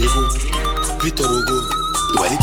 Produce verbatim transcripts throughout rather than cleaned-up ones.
Diego, Vitor Hugo, do L P.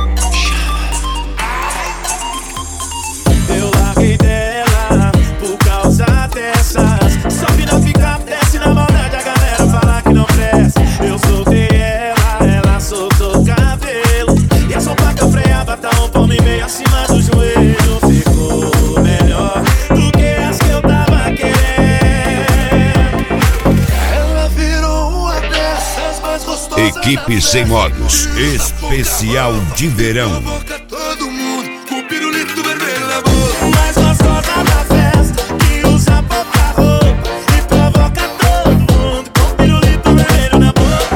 Eu larguei dela por causa dessas. Só que não fica, desce na maldade, a galera fala que não presta. Eu soltei ela, ela soltou o cabelo. E a sopa que eu freava tá um palmo e meio acima do joelho. Ficou melhor do que as que eu tava querendo. Ela virou uma dessas mais gostosas. Equipe Sem Modos, especial de verão. Provoca todo mundo com pirulito vermelho na boca. Mais gostosa da festa, que usa pouca roupa e provoca todo mundo com pirulito vermelho na boca.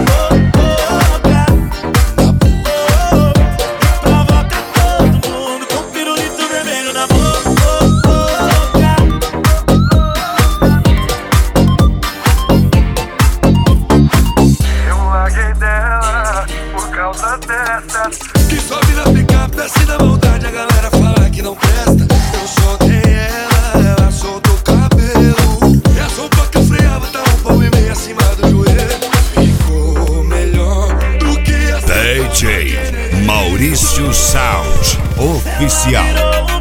Na boca. E provoca todo mundo com pirulito vermelho na boca. Eu larguei dela por causa dessas. Que sobe na picape, desce na maldade, a galera fala que não presta. Eu soltei ela, ela soltou o cabelo. E a sopa que eu freava tá um palmo e meio acima do joelho. Ficou melhor do que as D J Maurício Sound Oficial. Virou